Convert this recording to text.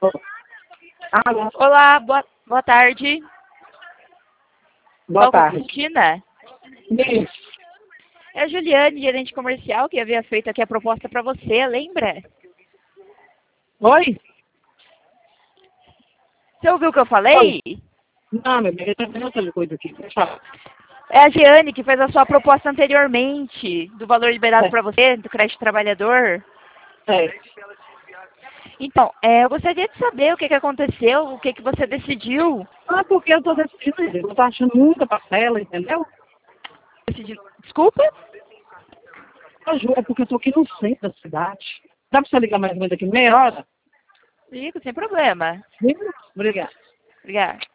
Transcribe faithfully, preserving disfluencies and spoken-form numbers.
Alô? Olá, boa, boa tarde. Boa Falo com a tarde. Cristina. Isso. É a Juliane, gerente comercial, que havia feito aqui a proposta para você, lembra? Oi? Você ouviu o que eu Oi. falei? Não, meu bem, eu tô vendo outra coisa aqui. Deixa eu falar. É a Giane que fez a sua proposta anteriormente, do valor liberado É, para você, do crédito trabalhador. é. Então, é, eu gostaria de saber o que, que aconteceu, o que, que você decidiu. Ah, porque eu tô decidindo, eu tô achando muita parcela, entendeu? Decidiu. Desculpa? Eu juro, é porque eu tô aqui no centro da cidade. Dá pra você ligar mais ou menos daqui meia hora? Ligo, sem problema. Sim. Obrigada. Obrigada.